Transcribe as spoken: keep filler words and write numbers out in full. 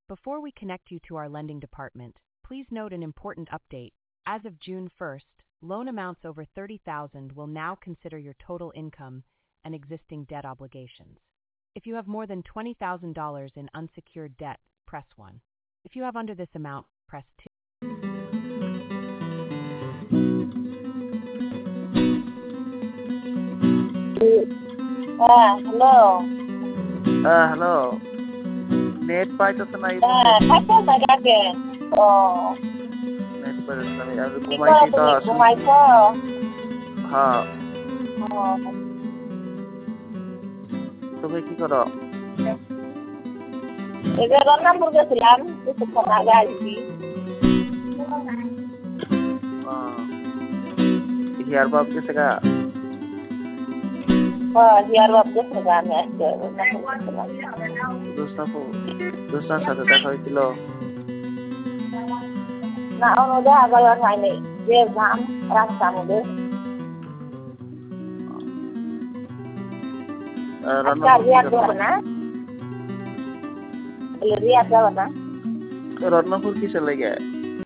Before we connect you to our lending department, please note an important update. As of June first, loan amounts over thirty thousand dollars will now consider your total income and existing debt obligations. If you have more than twenty thousand dollars in unsecured debt, press one. If you have under this amount, press two. Ah, hello. Ah, hello. Net পাইতেছে না এই Ah, থাকো জায়গাতে। ও, net পাইতেছে না আমি কি করো ঘুমাইছি তো তুমি আসলে ঘুমাইছো? হ্যাঁ ও, তুমি কি করো এই যে রংপুর গেছিলাম, কিছুক্ষণ আগে আসছি। হিয়ার বাপ গেছে গা হ্যাঁ, হিয়ার বাপ গেছে গা, আমি আজকে রংপুর গেছিলাম। দুস্তাফু দুস্তার সাথে দেখা হয়েছিল না, অন্য দেখা করার হয়নি। যে ঘাম রাস্তার মধ্যে। আজকে রিয়াদ যাবে না? রিয়াদ যাবে না? রত্নপুর কিসের লেগে